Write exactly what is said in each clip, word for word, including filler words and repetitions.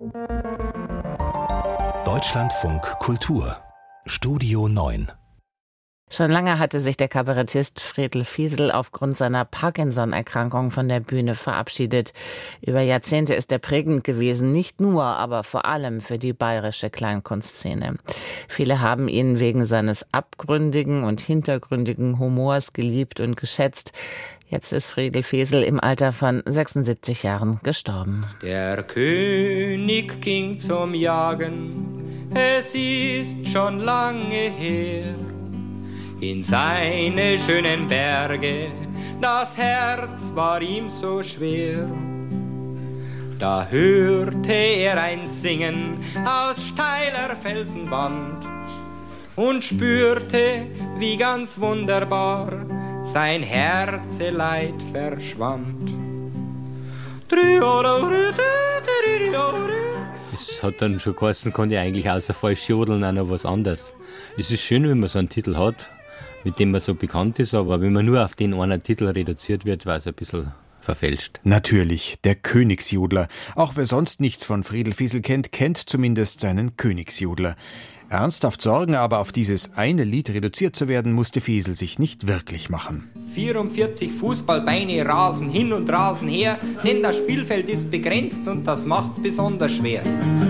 Deutschlandfunk Kultur Studio neun. Schon lange hatte sich der Kabarettist Friedel Fiesel aufgrund seiner Parkinson-Erkrankung von der Bühne verabschiedet. Über Jahrzehnte ist er prägend gewesen, nicht nur, aber vor allem für die bayerische Kleinkunstszene. Viele haben ihn wegen seines abgründigen und hintergründigen Humors geliebt und geschätzt. Jetzt ist Friedel Fiesel im Alter von sechsundsiebzig Jahren gestorben. Der König ging zum Jagen, es ist schon lange her. In seine schönen Berge, das Herz war ihm so schwer. Da hörte er ein Singen aus steiler Felsenwand und spürte, wie ganz wunderbar sein Herzeleid verschwand. Es hat dann schon geheißen, kann ich eigentlich außer falsch jodeln auch noch was anderes. Es ist schön, wenn man so einen Titel hat, mit dem man so bekannt ist, aber wenn man nur auf den einen Titel reduziert wird, war es ein bisschen verfälscht. Natürlich, der Königsjodler. Auch wer sonst nichts von Friedel Fiesel kennt, kennt zumindest seinen Königsjodler. Ernsthaft Sorgen aber auf dieses eine Lied reduziert zu werden, musste Fiesel sich nicht wirklich machen. vierundvierzig Fußballbeine rasen hin und rasen her, denn das Spielfeld ist begrenzt und das macht's besonders schwer.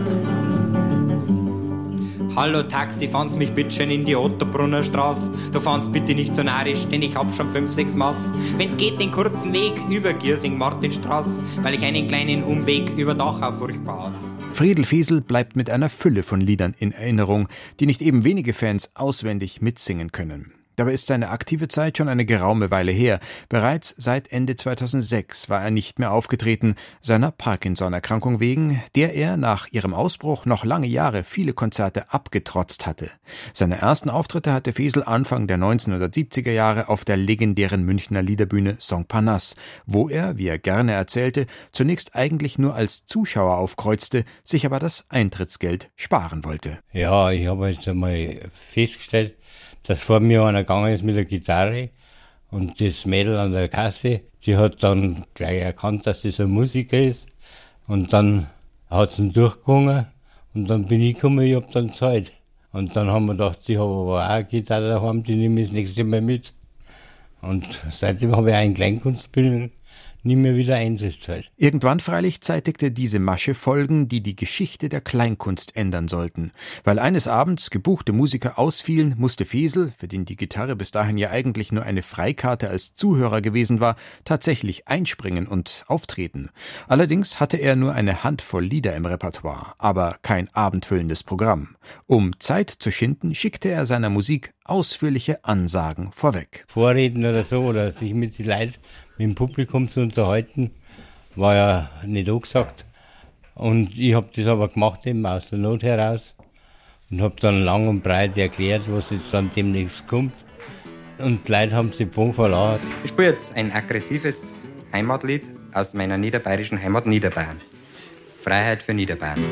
Hallo Taxi, fahr's mich bitte schön in die Ottobrunner Straße. Du fahrst bitte nicht so narrisch, denn ich hab schon fünf, sechs Maß. Wenn's geht, den kurzen Weg über Giersing-Martinstraße, weil ich einen kleinen Umweg über Dachau furchtbar hasse. Friedel Fiesel bleibt mit einer Fülle von Liedern in Erinnerung, die nicht eben wenige Fans auswendig mitsingen können. Dabei ist seine aktive Zeit schon eine geraume Weile her. Bereits seit Ende zweitausendsechs war er nicht mehr aufgetreten, seiner Parkinson-Erkrankung wegen, der er nach ihrem Ausbruch noch lange Jahre viele Konzerte abgetrotzt hatte. Seine ersten Auftritte hatte Fiesel Anfang der neunzehnhundertsiebziger Jahre auf der legendären Münchner Liederbühne Montparnasse, wo er, wie er gerne erzählte, zunächst eigentlich nur als Zuschauer aufkreuzte, sich aber das Eintrittsgeld sparen wollte. Ja, ich habe jetzt einmal festgestellt, dass vor mir einer gegangen ist mit der Gitarre und das Mädel an der Kasse, die hat dann gleich erkannt, dass das ein Musiker ist und dann hat sie ihn durchgegangen und dann bin ich gekommen, ich hab dann gezahlt. Und dann haben wir gedacht, ich habe aber auch eine Gitarre daheim, die nehme ich das nächste Mal mit. Und seitdem habe ich einen Kleinkunstbühnen nie mehr wieder Eintritt gezahlt. Irgendwann freilich zeitigte diese Masche Folgen, die die Geschichte der Kleinkunst ändern sollten. Weil eines Abends gebuchte Musiker ausfielen, musste Fiesel, für den die Gitarre bis dahin ja eigentlich nur eine Freikarte als Zuhörer gewesen war, tatsächlich einspringen und auftreten. Allerdings hatte er nur eine Handvoll Lieder im Repertoire, aber kein abendfüllendes Programm. Um Zeit zu schinden, schickte er seiner Musik ausführliche Ansagen vorweg. Vorreden oder so, oder sich mit den Leuten, mit dem Publikum zu unterhalten, war ja nicht angesagt. Und ich habe das aber gemacht, eben aus der Not heraus. Und habe dann lang und breit erklärt, was jetzt dann demnächst kommt. Und die Leute haben sich bon verlacht. Ich spiele jetzt ein aggressives Heimatlied aus meiner niederbayerischen Heimat Niederbayern. Freiheit für Niederbayern.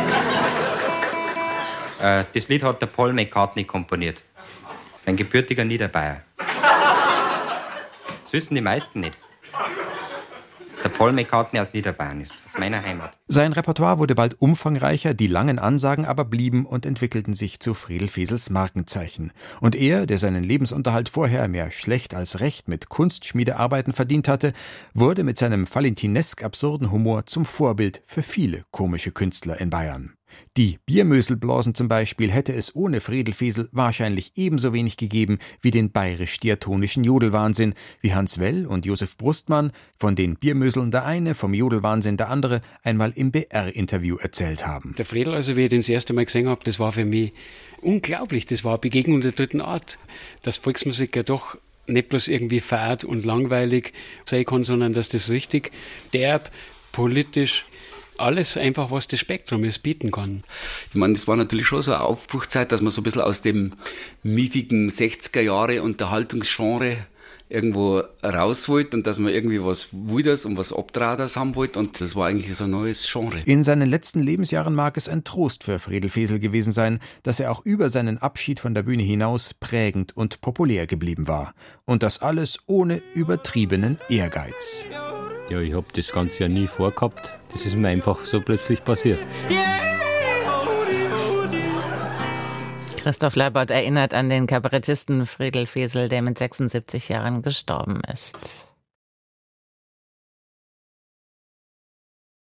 äh, das Lied hat der Paul McCartney komponiert. Ein gebürtiger Niederbayer. Das wissen die meisten nicht. Dass der Paul McCartney aus Niederbayern ist, aus meiner Heimat. Sein Repertoire wurde bald umfangreicher, die langen Ansagen aber blieben und entwickelten sich zu Friedel Fiesels Markenzeichen. Und er, der seinen Lebensunterhalt vorher mehr schlecht als recht mit Kunstschmiedearbeiten verdient hatte, wurde mit seinem valentinesk absurden Humor zum Vorbild für viele komische Künstler in Bayern. Die Biermöselblasen zum Beispiel hätte es ohne Friedel Fiesel wahrscheinlich ebenso wenig gegeben wie den bayerisch-diatonischen Jodelwahnsinn, wie Hans Well und Josef Brustmann, von den Biermöseln der eine, vom Jodelwahnsinn der andere, einmal im B R-Interview erzählt haben. Der Friedel, also wie ich den das erste Mal gesehen habe, das war für mich unglaublich. Das war eine Begegnung der dritten Art, dass Volksmusik ja doch nicht bloß irgendwie fad und langweilig sein kann, sondern dass das richtig derb, politisch, alles einfach, was das Spektrum ist, bieten kann. Ich meine, das war natürlich schon so eine Aufbruchzeit, dass man so ein bisschen aus dem miefigen sechziger Jahre Unterhaltungsgenre irgendwo raus wollte und dass man irgendwie was Wildes und was Abtradas haben wollte, und das war eigentlich so ein neues Genre. In seinen letzten Lebensjahren mag es ein Trost für Friedel Fiesel gewesen sein, dass er auch über seinen Abschied von der Bühne hinaus prägend und populär geblieben war. Und das alles ohne übertriebenen Ehrgeiz. Ja, ich habe das Ganze ja nie vorgehabt. Das ist mir einfach so plötzlich passiert. Christoph Leibold erinnert an den Kabarettisten Friedel Fesel, der mit sechsundsiebzig Jahren gestorben ist.